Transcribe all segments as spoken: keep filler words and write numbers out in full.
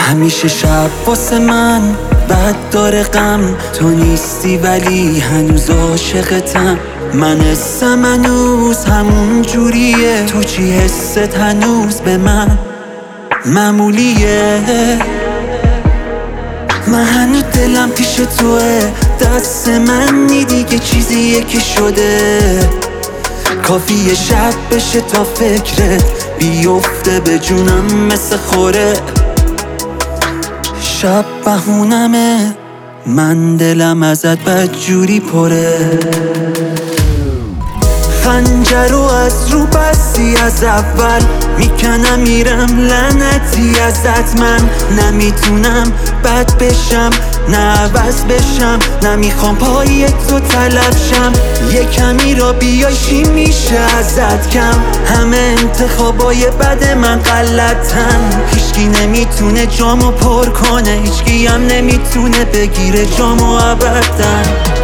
همیشه شب واسه من بد داره غم، تو نیستی ولی هنوز عاشقتم. من حسم هنوز همون جوریه، تو چی حست هنوز به من معمولیه. من هنوز دلم پیش توه، دست منی دیگه چیزیه که شده. کافیه شب بشه تا فکرت بیفته به جونم مثل خوره. شب بهونمه، من دلم ازت بدجوری پره. خنجر رو از رو بستی از اول میکنم میرم لعنتی ازت. من نمیتونم بد بشم نه عوض بشم، نمیخوام پای تو طلب شم. یه کمی را بیای چی میشه ازت کم؟ همه انتخابای بد من غلطن. هیچکی نمیتونه جامو پر کنه، هیچکی هم نمیتونه بگیره جامو ابدا.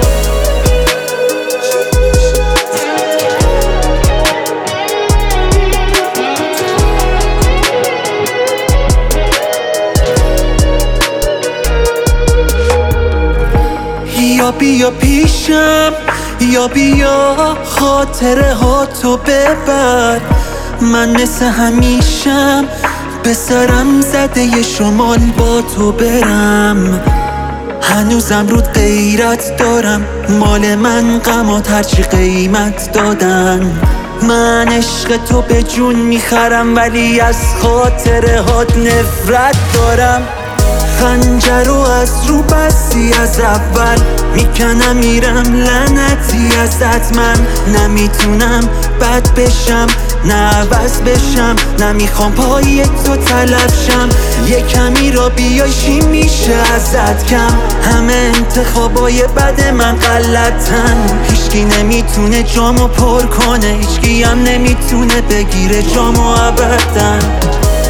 یا بیا پیشم یا بیا خاطره ها تو ببر. من مثل همیشم به سرم زده ی شمال با تو برم. هنوزم رود غیرت دارم، مال من غمات هرچی قیمت دادن. من عشق تو به جون میخرم ولی از خاطره هات نفرت دارم. خنجر رو از رو بستی از اول میکنم میرم لعنتی ازت. من نمیتونم بد بشم نه عوض بشم، نمیخوام پای تو طلب شم. یه کمی را بیای چی میشه ازت کم؟ همه انتخابای بد من غلطن. هیچکی نمیتونه جامو پر کنه، هیچکی هم نمیتونه بگیره جامو ابدا.